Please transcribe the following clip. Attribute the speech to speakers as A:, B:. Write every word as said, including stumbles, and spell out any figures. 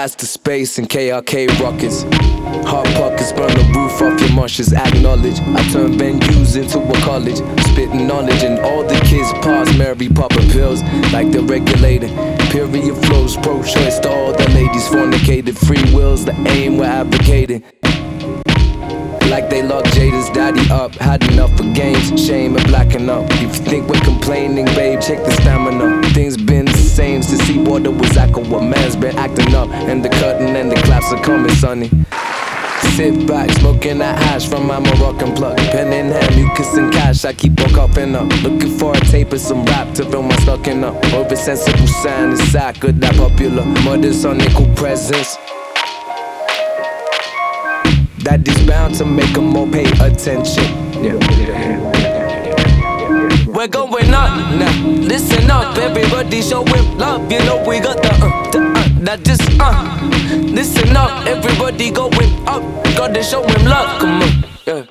A: blast to space in K R K rockets. Hot pockets burn the roof off your mushes. Acknowledge I turn venues into a college. Spitting knowledge and all the kids pass Mary popping pills like they're regulated. Period flows, pro-choice to all the ladies. Fornicated, free wills, the aim we're advocating. Like they locked Jada's daddy up. Had enough of games, shame and blacking up. If you think we're complaining, babe, check the stamina. Things been the same since Seawater was acting. What man's been acting up. And the curtain and the claps are coming, sonny. Sit back, smoking that hash from my Moroccan plug. Pen in hand, mucus and cash, I keep on coughing up. Looking for a tape or some rap to fill my stocking up. Oversensible sound is sack, good that popular. Mother's on nickel presence. Daddy's bound to make them all pay attention. Yeah. We're going up now, listen up, everybody showing love. You know we got the uh, the uh, that just uh. Listen up, everybody going up, gotta show him love, come on, yeah.